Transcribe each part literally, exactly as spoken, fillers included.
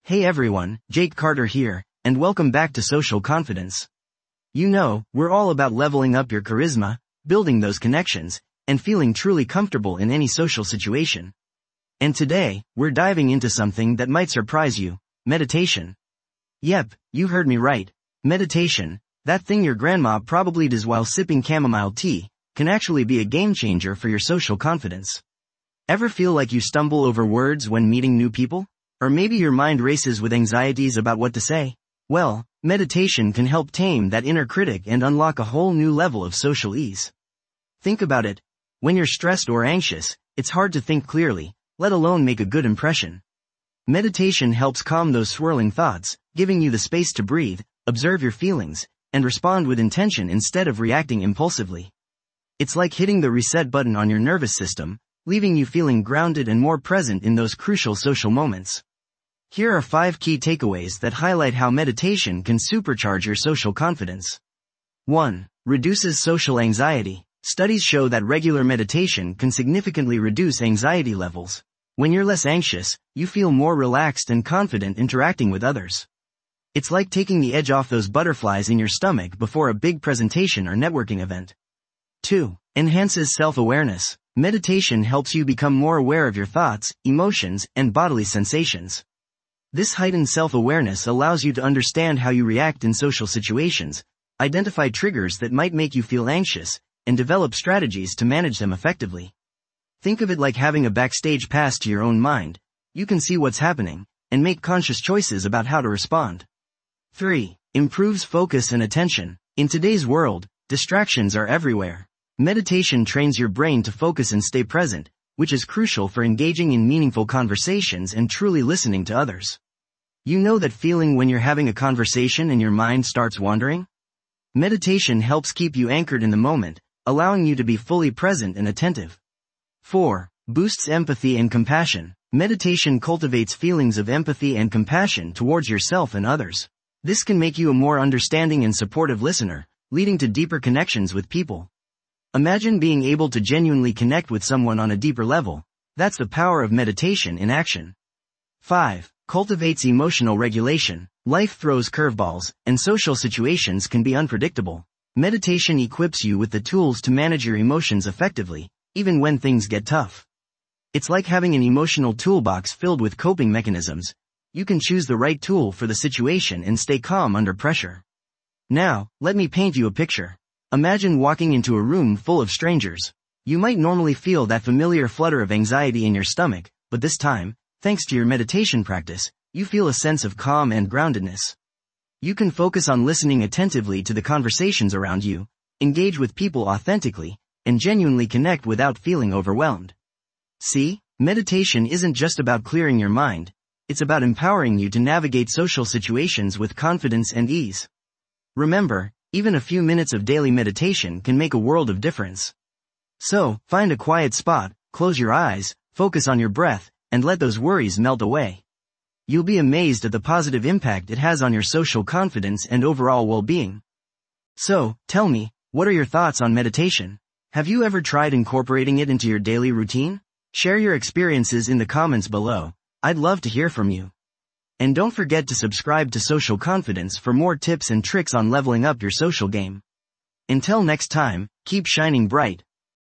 Hey everyone, Jake Carter here, and welcome back to Social Confidence. You know, we're all about leveling up your charisma, building those connections, and feeling truly comfortable in any social situation. And today, we're diving into something that might surprise you: meditation. Yep, you heard me right. Meditation, that thing your grandma probably does while sipping chamomile tea, can actually be a game changer for your social confidence. Ever feel like you stumble over words when meeting new people? Or maybe your mind races with anxieties about what to say? Well, meditation can help tame that inner critic and unlock a whole new level of social ease. Think about it. When you're stressed or anxious, it's hard to think clearly, let alone make a good impression. Meditation helps calm those swirling thoughts, giving you the space to breathe, observe your feelings, and respond with intention instead of reacting impulsively. It's like hitting the reset button on your nervous system, leaving you feeling grounded and more present in those crucial social moments. Here are five key takeaways that highlight how meditation can supercharge your social confidence. one. Reduces social anxiety. Studies show that regular meditation can significantly reduce anxiety levels. When you're less anxious, you feel more relaxed and confident interacting with others. It's like taking the edge off those butterflies in your stomach before a big presentation or networking event. two. Enhances self-awareness. Meditation helps you become more aware of your thoughts, emotions, and bodily sensations. This heightened self-awareness allows you to understand how you react in social situations, identify triggers that might make you feel anxious, and develop strategies to manage them effectively. Think of it like having a backstage pass to your own mind. You can see what's happening, and make conscious choices about how to respond. three. Improves focus and attention. In today's world, distractions are everywhere. Meditation trains your brain to focus and stay present, which is crucial for engaging in meaningful conversations and truly listening to others. You know that feeling when you're having a conversation and your mind starts wandering? Meditation helps keep you anchored in the moment, allowing you to be fully present and attentive. four. Boosts empathy and compassion. Meditation cultivates feelings of empathy and compassion towards yourself and others. This can make you a more understanding and supportive listener, leading to deeper connections with people. Imagine being able to genuinely connect with someone on a deeper level. That's the power of meditation in action. five. Cultivates emotional regulation. Life throws curveballs, and social situations can be unpredictable. Meditation equips you with the tools to manage your emotions effectively, even when things get tough. It's like having an emotional toolbox filled with coping mechanisms. You can choose the right tool for the situation and stay calm under pressure. Now, let me paint you a picture. Imagine walking into a room full of strangers. You might normally feel that familiar flutter of anxiety in your stomach, but this time, thanks to your meditation practice, you feel a sense of calm and groundedness. You can focus on listening attentively to the conversations around you, engage with people authentically, and genuinely connect without feeling overwhelmed. See, meditation isn't just about clearing your mind, it's about empowering you to navigate social situations with confidence and ease. Remember, even a few minutes of daily meditation can make a world of difference. So, find a quiet spot, close your eyes, focus on your breath, and let those worries melt away. You'll be amazed at the positive impact it has on your social confidence and overall well-being. So, tell me, what are your thoughts on meditation? Have you ever tried incorporating it into your daily routine? Share your experiences in the comments below. I'd love to hear from you. And don't forget to subscribe to Social Confidence for more tips and tricks on leveling up your social game. Until next time, keep shining bright.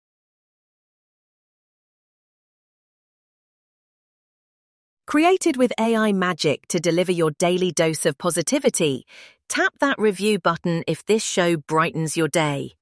Created with A I magic to deliver your daily dose of positivity, tap that review button if this show brightens your day.